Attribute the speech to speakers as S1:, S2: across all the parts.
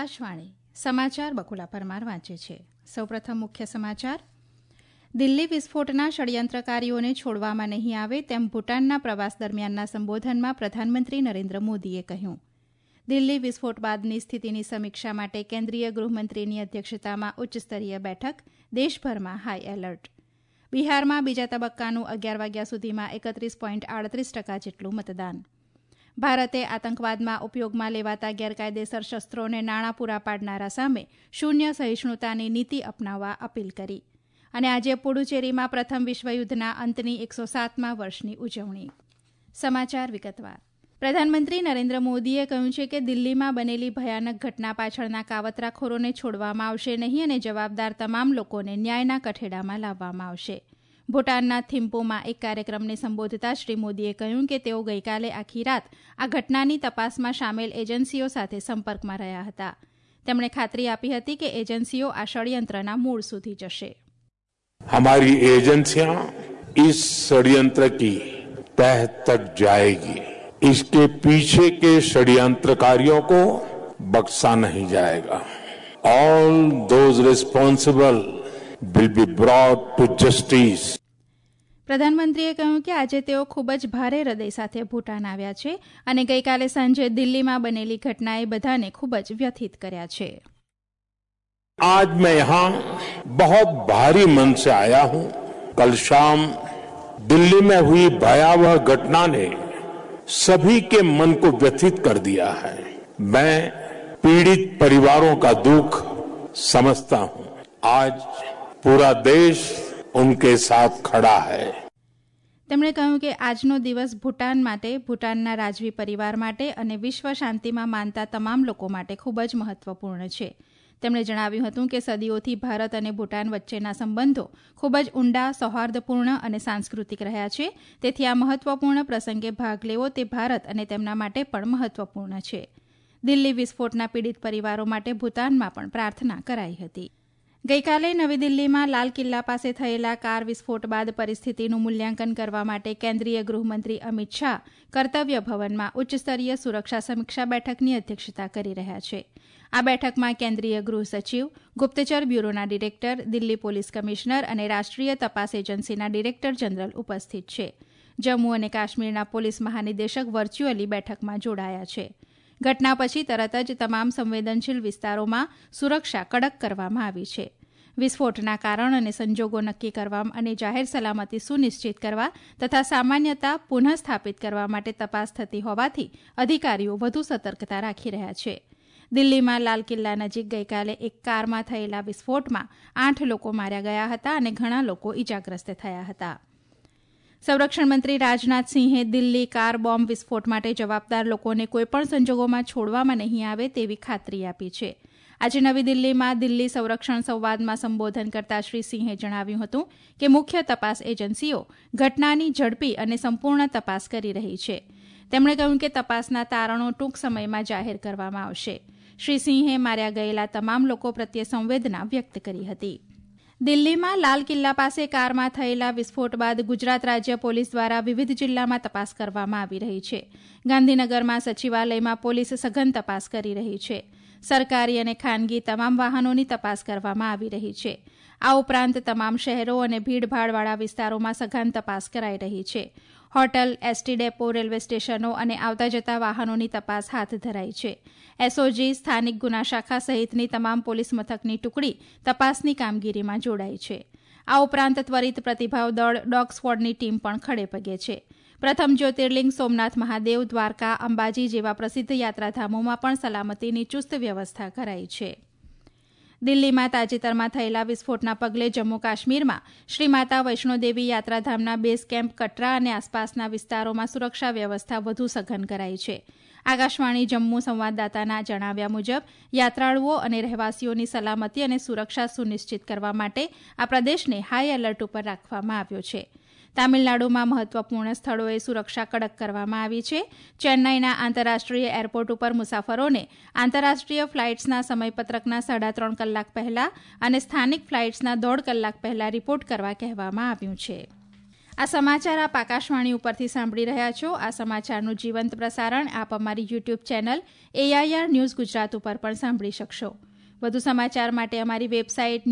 S1: આકાશવાણી સમાચાર બકુલા પરમાર વાંચે છે. સૌપ્રથમ મુખ્ય સમાચાર. દિલ્હી વિસ્ફોટના ષડયંત્રકારીઓને છોડવામાં નહીં આવે તેમ ભૂટાનના પ્રવાસ દરમિયાનના સંબોધનમાં પ્રધાનમંત્રી નરેન્દ્ર મોદીએ કહ્યું. દિલ્હી વિસ્ફોટ બાદની સ્થિતિની સમીક્ષા માટે કેન્દ્રીય ગૃહમંત્રીની અધ્યક્ષતામાં ઉચ્ચસ્તરીય બેઠક, દેશભરમાં હાઈ એલર્ટ. બિહારમાં બીજા તબક્કાનું 11 વાગ્યા સુધીમાં 31.38% જેટલું મતદાન. ભારતે આતંકવાદમાં ઉપયોગમાં લેવાતા ગેરકાયદેસર શસ્ત્રોને નાણાં પૂરા પાડનારા સામે શૂન્ય સહિષ્ણુતાની નીતિ અપનાવવા અપીલ કરી. અને આજે પુડુચેરીમાં પ્રથમ વિશ્વયુદ્ધના અંતની 107મા વર્ષની ઉજવણી. સમાચાર વિગતવાર. પ્રધાનમંત્રી નરેન્દ્ર મોદીએ કહ્યું છે કે દિલ્હીમાં બનેલી ભયાનક ઘટના પાછળના કાવતરાખોરોને છોડવામાં આવશે નહીં અને જવાબદાર તમામ લોકોને ન્યાયના કઠેડામાં લાવવામાં આવશે. ભૂટાનના થિમ્પુમાં એક કાર્યક્રમને સંબોધતા શ્રી મોદીએ કહ્યું કે તેઓ ગઈકાલે આખી રાત આ ઘટનાની તપાસમાં સામેલ એજન્સીઓ સાથે સંપર્કમાં રહ્યા હતા. તેમણે ખાતરી આપી હતી કે એજન્સીઓ આ ષડયંત્રના મૂળ સુધી જશે.
S2: हमारी एजेंसियां इस षड्यंत्र की तह तक जाएगी. इसके पीछे के षड्यंत्रकारियों को बख्शा नहीं जाएगा. All those responsible will be brought to justice.
S1: પ્રધાનમંત્રીએ કહ્યું કે આજે તેઓ ખૂબ જ ભારે હૃદય સાથે ભૂટાન આવ્યા છે અને ગઈકાલે સાંજે દિલ્હીમાં બનેલી ઘટનાએ બધાને ખૂબ જ વ્યથિત કર્યા છે.
S2: आज मैं यहां बहुत भारी मन से आया हूं. कल शाम दिल्ली में हुई भयावह घटना ने सभी के मन को व्यथित कर दिया है. मैं पीड़ित परिवारों का दुख समझता हूं. आज पूरा देश उनके साथ खड़ा है.
S1: તેમણે કહ્યું કે આજનો દિવસ ભૂટાન માટે, ભૂટાનના રાજવી પરિવાર માટે અને વિશ્વ શાંતિમાં માનતા તમામ લોકો માટે ખૂબ જ મહત્વપૂર્ણ છે. તેમણે જણાવ્યું હતું કે સદીઓથી ભારત અને ભૂટાન વચ્ચેના સંબંધો ખૂબ જ ઊંડા, સૌહાર્દપૂર્ણ અને સાંસ્કૃતિક રહ્યા છે. તેથી આ મહત્વપૂર્ણ પ્રસંગે ભાગ લેવો તે ભારત અને તેમના માટે પણ મહત્વપૂર્ણ છે. દિલ્હી વિસ્ફોટના પીડિત પરિવારો માટે ભૂટાનમાં પણ પ્રાર્થના કરાઈ હતી. ગઈકાલે નવી દિલ્હીમાં લાલ કિલ્લા પાસે થયેલા કાર વિસ્ફોટ બાદ પરિસ્થિતિનું મૂલ્યાંકન કરવા માટે કેન્દ્રીય ગૃહમંત્રી અમિત શાહ કર્તવ્ય ભવનમાં ઉચ્ચસ્તરીય સુરક્ષા સમીક્ષા બેઠકની અધ્યક્ષતા કરી રહ્યા છે. આ બેઠકમાં કેન્દ્રીય ગૃહ સચિવ, ગુપ્તચર બ્યુરોના ડિરેક્ટર, દિલ્હી પોલીસ કમિશનર અને રાષ્ટ્રીય તપાસ એજન્સીના ડિરેક્ટર જનરલ ઉપસ્થિત છે. જમ્મુ અને કાશ્મીરના પોલીસ મહાનિદેશક વર્ચ્યુઅલી બેઠકમાં જોડાયા છે. ઘટના પછી તરત જ તમામ સંવેદનશીલ વિસ્તારોમાં સુરક્ષા કડક કરવામાં આવી છે. વિસ્ફોટના કારણ અને સંજોગો નક્કી કરવા અને જાહેર સલામતી સુનિશ્ચિત કરવા તથા સામાન્યતા પુનઃસ્થાપિત કરવા માટે તપાસ થતી હોવાથી અધિકારીઓ વધુ સતર્કતા રાખી રહ્યા છે. દિલ્હીમાં લાલ કિલ્લા નજીક ગઈકાલે એક કારમાં થયેલા વિસ્ફોટમાં 8 લોકો માર્યા ગયા હતા અને ઘણા લોકો ઇજાગ્રસ્ત થયા હતા. સંરક્ષણ મંત્રી રાજનાથસિંહે દિલ્હી કાર બોમ્બ વિસ્ફોટ માટે જવાબદાર લોકોને કોઈપણ સંજોગોમાં છોડવામાં નહીં આવે તેવી ખાતરી આપી છે. આજે નવી દિલ્હીમાં દિલ્હી સંરક્ષણ સંવાદમાં સંબોધન કરતા શ્રી સિંહે જણાવ્યું હતું કે મુખ્ય તપાસ એજન્સીઓ ઘટનાની ઝડપી અને સંપૂર્ણ તપાસ કરી રહી છે. તેમણે કહ્યું કે તપાસના તારણો ટૂંક સમયમાં જાહેર કરવામાં આવશે. શ્રી સિંહે માર્યા ગયેલા તમામ લોકો પ્રત્યે સંવેદના વ્યક્ત કરી હતી. દિલ્હીમાં લાલ કિલ્લા પાસે કારમાં થયેલા વિસ્ફોટ બાદ ગુજરાત રાજ્ય પોલીસ દ્વારા વિવિધ જિલ્લામાં તપાસ કરવામાં આવી રહી છે. ગાંધીનગરમાં સચિવાલયમાં પોલીસ સઘન તપાસ કરી રહી છે. સરકારી અને ખાનગી તમામ વાહનોની તપાસ કરવામાં આવી રહી છે. આ ઉપરાંત તમામ શહેરો અને ભીડભાડવાળા વિસ્તારોમાં સઘન તપાસ કરાઈ રહી છે. હોટલ, એસટી ડેપો, રેલવે સ્ટેશનો અને આવતા જતા વાહનોની તપાસ હાથ ધરાઈ છે. એસઓજી, સ્થાનિક ગુના શાખા સહિતની તમામ પોલીસ મથકની ટુકડી તપાસની કામગીરીમાં જોડાઈ છે. આ ઉપરાંત ત્વરિત પ્રતિભાવ દળ, ડોગ સ્ક્વોડની ટીમ પણ ખડે પગે છે. પ્રથમ જ્યોતિર્લિંગ સોમનાથ મહાદેવ, દ્વારકા, અંબાજી જેવા પ્રસિદ્ધ યાત્રાધામોમાં પણ સલામતીની ચુસ્ત વ્યવસ્થા કરાઈ છે. દિલ્હીમાં તાજેતરમાં થયેલા વિસ્ફોટના પગલે જમ્મુ કાશ્મીરમાં શ્રી માતા વૈષ્ણોદેવી યાત્રાધામના બેઝ કેમ્પ કટરા અને આસપાસના વિસ્તારોમાં સુરક્ષા વ્યવસ્થા વધુ સઘન કરાઈ છે. આકાશવાણી જમ્મુ સંવાદદાતાના જણાવ્યા મુજબ યાત્રાળુઓ અને રહેવાસીઓની સલામતી અને સુરક્ષા સુનિશ્ચિત કરવા માટે આ પ્રદેશને હાઈ એલર્ટ ઉપર રાખવામાં આવ્યો છે. તામિલનાડુમાં મહત્વપૂર્ણ સ્થળોએ સુરક્ષા કડક કરવામાં આવી છે. ચેન્નાઈના આંતરરાષ્ટ્રીય એરપોર્ટ ઉપર મુસાફરોને આંતરરાષ્ટ્રીય ફ્લાઇટ્સના સમયપત્રકના 3.5 કલાક પહેલા અને સ્થાનિક ફ્લાઇટ્સના 1.5 કલાક પહેલા રિપોર્ટ કરવા કહેવામાં આવ્યું છે. આ સમાચાર આપ આકાશવાણી ઉપરથી સાંભળી રહ્યા છો. આ સમાચારનું જીવંત પ્રસારણ આપ અમારી YouTube channel AIR news Gujarat ઉપર પણ સાંભળી શકશો. વધુ સમાચાર માટે અમારી વેબસાઇટ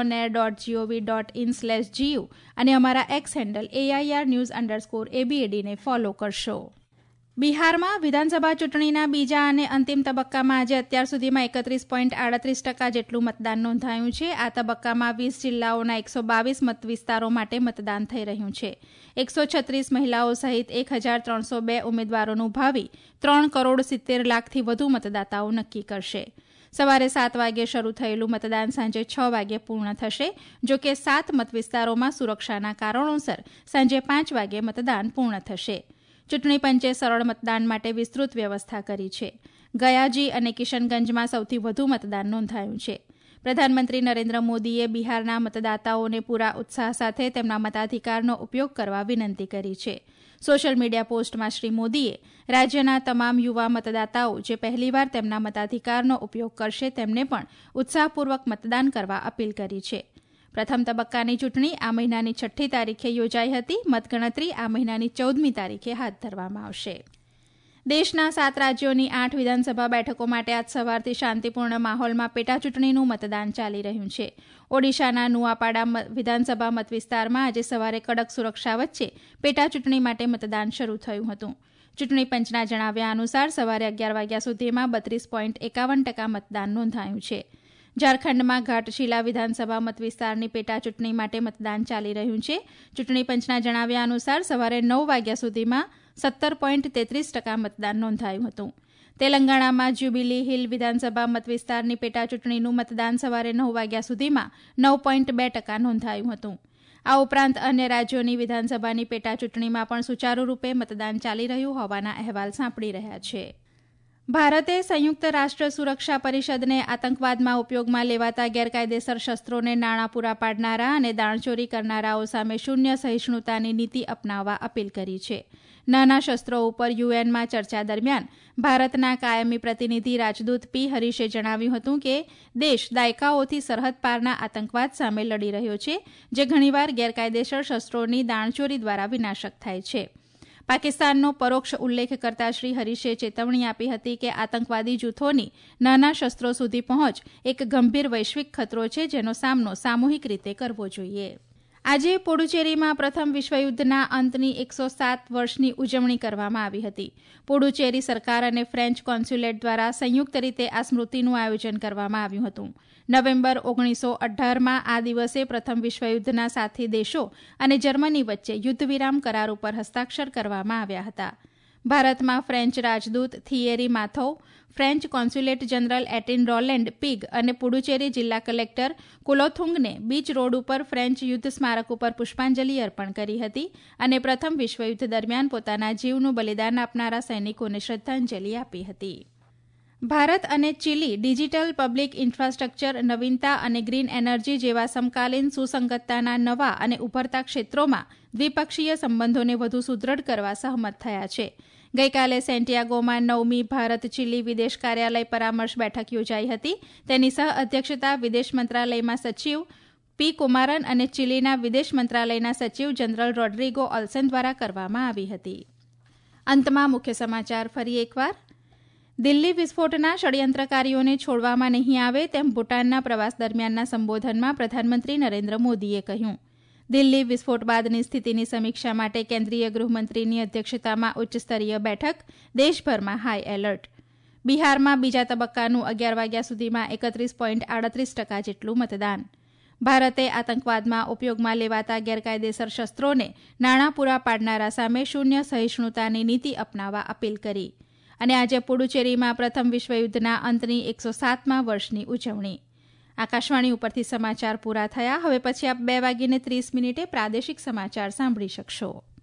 S1: newsonair.gov.in/gu અને અમારા એક્સ હેન્ડલ AIR_news_ABAD ને ફોલો કરશો. બિહારમાં વિધાનસભા ચૂંટણીના બીજા અને અંતિમ તબક્કામાં આજે અત્યાર સુધીમાં 31.38% જેટલું મતદાન નોંધાયું છે. આ તબક્કામાં 20 જિલ્લાઓના 122 મતવિસ્તારો માટે મતદાન થઈ રહ્યું છે. 136 મહિલાઓ સહિત 1,302 ઉમેદવારોનું ભાવિ 3,70,00,000થી વધુ મતદાતાઓ નક્કી કરશે. સવારે 7 વાગ્યે શરૂ થયેલું મતદાન સાંજે 6 વાગ્યે પૂર્ણ થશે. જો કે 7 મતવિસ્તારોમાં સુરક્ષાના કારણોસર સાંજે 5 વાગ્યે મતદાન પૂર્ણ થશે. ચૂંટણી પંચે સરળ મતદાન માટે વિસ્તૃત વ્યવસ્થા કરી છે. ગયાજી અને કિશનગંજમાં સૌથી વધુ મતદાન નોંધાયું છે. પ્રધાનમંત્રી નરેન્દ્ર મોદીએ બિહારના મતદાતાઓને પૂરા ઉત્સાહ સાથે તેમના મતાધિકારનો ઉપયોગ કરવા વિનંતી કરી છે. સોશિયલ મીડિયા પોસ્ટમાં શ્રી મોદીએ રાજ્યના તમામ યુવા મતદાતાઓ જે પહેલીવાર તેમના મતાધિકારનો ઉપયોગ કરશે તેમને પણ ઉત્સાહપૂર્વક મતદાન કરવા અપીલ કરી છે. પ્રથમ તબક્કાની ચૂંટણી આ મહિનાની 6મી તારીખે યોજાઈ હતી. મતગણતરી આ મહિનાની 14મી તારીખે હાથ ધરવામાં આવશે. દેશના 7 રાજ્યોની 8 વિધાનસભા બેઠકો માટે આજ સવારથી શાંતિપૂર્ણ માહોલમાં પેટાચૂંટણીનું મતદાન ચાલી રહ્યું છે. ઓડિશાના નુઆપાડા વિધાનસભા મતવિસ્તારમાં આજે સવારે કડક સુરક્ષા વચ્ચે પેટાચૂંટણી માટે મતદાન શરૂ થયું હતું. ચૂંટણી પંચના જણાવ્યા અનુસાર સવારે 11 વાગ્યા સુધીમાં 32.51% મતદાન નોંધાયું છે. ઝારખંડમાં ઘાટશીલા વિધાનસભા મતવિસ્તારની પેટાચૂંટણી માટે મતદાન ચાલી રહ્યું છે. ચૂંટણી પંચના જણાવ્યા અનુસાર સવારે 9 વાગ્યા સુધીમાં 17.33% મતદાન નોંધાયું હતું. તેલંગાણામાં જ્યુબિલી હિલ વિધાનસભા મતવિસ્તારની પેટાચૂંટણીનું મતદાન સવારે 9 વાગ્યા સુધીમાં 9.2% નોંધાયું હતું. આ ઉપરાંત અન્ય રાજ્યોની વિધાનસભાની પેટાચૂંટણીમાં પણ સુચારુ રૂપે મતદાન ચાલી રહ્યું હોવાના અહેવાલ સાંપડી રહ્યા છે. ભારતે સંયુક્ત રાષ્ટ્ર સુરક્ષા પરિષદને આતંકવાદમાં ઉપયોગમાં લેવાતા ગેરકાયદેસર શસ્ત્રોને નાણાં પૂરા પાડનારા અને દાણચોરી કરનારાઓ સામે શૂન્ય સહિષ્ણુતાની નીતિ અપનાવવા અપીલ કરી છે. નાના શસ્ત્રો ઉપર યુએનમાં ચર્ચા દરમિયાન ભારતના કાયમી પ્રતિનિધિ રાજદૂત પી હરીશે જણાવ્યું હતું કે દેશ દાયકાઓથી સરહદ પારના આતંકવાદ સામે લડી રહ્યો છે, જે ઘણીવાર ગેરકાયદેસર શસ્ત્રોની દાણચોરી દ્વારા વિનાશક થાય છે. પાકિસ્તાનનો પરોક્ષ ઉલ્લેખ કરતા શ્રી હરીશે ચેતવણી આપી હતી કે આતંકવાદી જૂથોની નાના શસ્ત્રો સુધી પહોંચ એક ગંભીર વૈશ્વિક ખતરો છે, જેનો સામનો સામૂહિક રીતે કરવો જોઈએ. આજે પુડુચેરીમાં પ્રથમ વિશ્વયુદ્ધના અંતની 107 વર્ષની ઉજવણી કરવામાં આવી હતી. પુડુચેરી સરકાર અને ફ્રેન્ચ કોન્સ્યુલેટ દ્વારા સંયુક્ત રીતે આ સ્મૃતિનું આયોજન કરવામાં આવ્યું હતું. નવેમ્બર 1918માં આ દિવસે પ્રથમ વિશ્વયુદ્ધના સાથી દેશો અને જર્મની વચ્ચે યુદ્ધવિરામ કરાર ઉપર હસ્તાક્ષર કરવામાં આવ્યા હતા. ભારતમાં ફ્રેન્ચ રાજદૂત Thierry Mathou, French consulate general Etienne Rolland Piegue અને પુડુચેરી જિલ્લા કલેક્ટર કુલોથુંગને બીચ રોડ ઉપર ફ્રેન્ચ યુદ્ધ સ્મારક ઉપર પુષ્પાંજલિ અર્પણ કરી હતી અને પ્રથમ વિશ્વયુદ્ધ દરમિયાન પોતાના જીવનું બલિદાન આપનારા સૈનિકોને શ્રદ્ધાંજલિ આપી હતી. ભારત અને ચીલી ડિજિટલ પબ્લિક ઇન્ફ્રાસ્ટ્રક્ચર, નવીનતા અને ગ્રીન એનર્જી જેવા સમકાલીન સુસંગતતાના નવા અને ઉભરતા ક્ષેત્રોમાં દ્વિપક્ષીય સંબંધોને વધુ સુદૃઢ કરવા સહમત થયા છે. ગઈકાલે સેન્ટિયાગોમાં 9મી ભારત ચીલી વિદેશ કાર્યાલય પરામર્શ બેઠક યોજાઈ હતી. તેની સહ અધ્યક્ષતા વિદેશ મંત્રાલયમાં સચિવ પી કુમારન અને ચીલીના વિદેશ મંત્રાલયના સચિવ જનરલ રોડ્રિગો ઓલ્સન દ્વારા કરવામાં આવી હતી. અંતમાં મુખ્ય સમાચાર ફરી એકવાર. દિલ્હી વિસ્ફોટના ષડયંત્રકારીઓને છોડવામાં નહીં આવે તેમ ભૂટાનના પ્રવાસ દરમિયાનના સંબોધનમાં પ્રધાનમંત્રી નરેન્દ્ર મોદીએ કહ્યું. દિલ્હી વિસ્ફોટ બાદની સ્થિતિની સમીક્ષા માટે કેન્દ્રીય ગૃહમંત્રીની અધ્યક્ષતામાં ઉચ્ચસ્તરીય બેઠક, દેશભરમાં હાઈ એલર્ટ. બિહારમાં બીજા તબક્કાનું 11 વાગ્યા સુધીમાં 31.38% જેટલું મતદાન. ભારતે આતંકવાદમાં ઉપયોગમાં લેવાતા ગેરકાયદેસર શસ્ત્રોને નાણાં પૂરા પાડનારા સામે શૂન્ય સહિષ્ણુતાની નીતિ અપનાવવા અપીલ કરી. અને આજે પુડુચેરીમાં પ્રથમ વિશ્વયુદ્ધના અંતની 107મા વર્ષની ઉજવણી. આકાશવાણી ઉપરથી સમાચાર પૂરા થયા. હવે પછી આપ 2:30 પ્રાદેશિક સમાચાર સાંભળી શકશો.